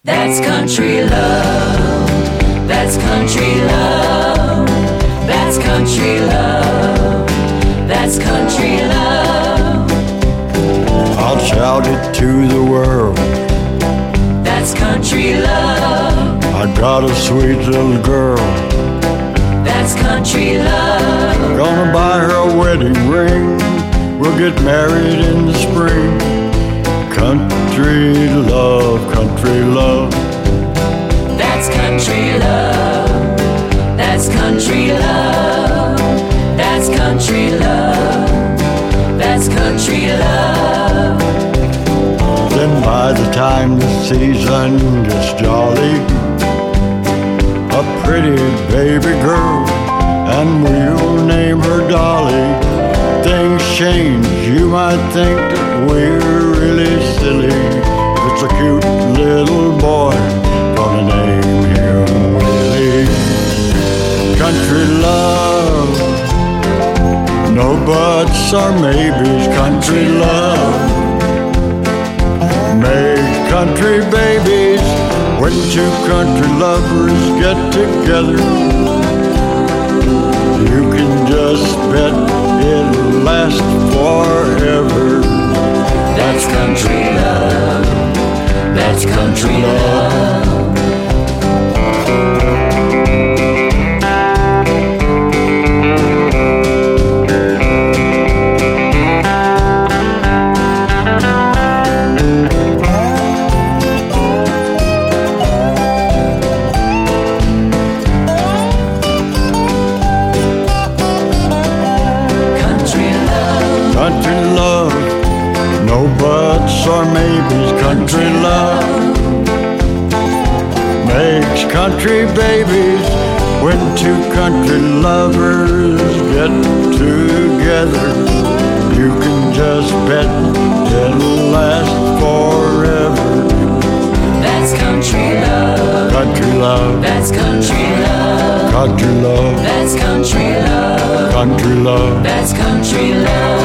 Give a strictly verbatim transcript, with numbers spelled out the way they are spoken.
That's country love. That's country love. That's country love. That's country love. I'll shout it to the world. That's country love. I got a sweet little girl. That's country love. Gonna buy her a wedding ring. We'll get married in the spring. Country love, country love. That's country love. That's country love. That's country love. That's country love. Then by the time the season gets jolly, a pretty baby girl, and we'll name her Dolly. Things change, you might think that we're really silly. If it's a cute little boy, gonna name him Willie. Country love, no buts or maybes. Country love, make country babies. When two country lovers get together, you can just bet it'll last forever. That's country love. That's country love. Country love, no buts or maybes. Country love makes country babies. When two country lovers get together, you can just bet it'll last forever. That's country love. Country love, That's country love. country love, That's country love. country love. That's country love.